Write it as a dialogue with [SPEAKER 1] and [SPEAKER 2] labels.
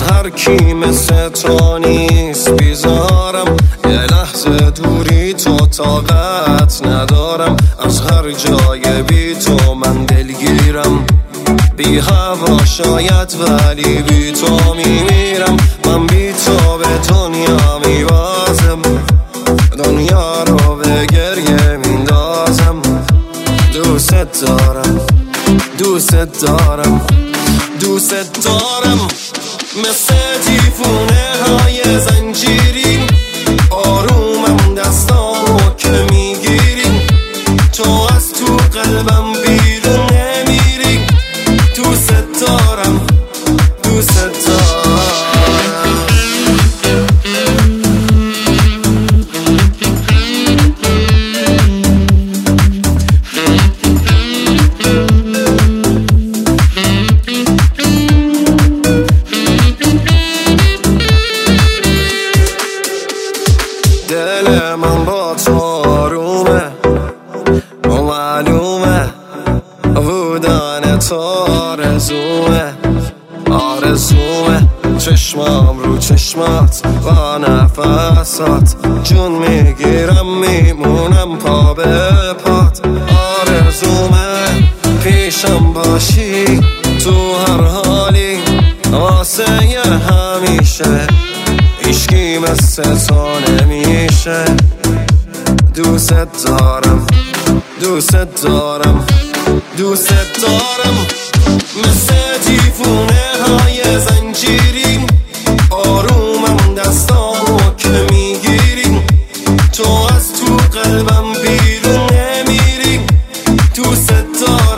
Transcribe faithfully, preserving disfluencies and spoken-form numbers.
[SPEAKER 1] هر کی مثل تو نیست بیزارم، یه لحظه دوری تو طاقت ندارم، از هر جای بی تو من دلگیرم، بی هوا شاید ولی بی تو میمیرم، من بی تو به دنیا میبازم، دنیا رو به گریه میندازم، دوست دارم دوست دارم دوست دارم، مثل دیوونه های زنجیری آرومم دستامو که میگیری، تو از تو قلبم بیرون نمیری، دوست دارم دوست دارم. دل من با تو آرومه و معلومه، بودن تو آرزومه آرزومه، چشمام رو چشمات با نفسات، جون میگیرم میمونم پا به پات، آرزومه پیشم باشی تو هر حالی، واسه همیشه عشقی مثل تو نمیشه، دوست دارم دوست دارم دوست دارم، مثل دیوونه های زنجیری آرومم دستامو که میگیری، تو از تو قلبم بیرون نمیری، دوست دارم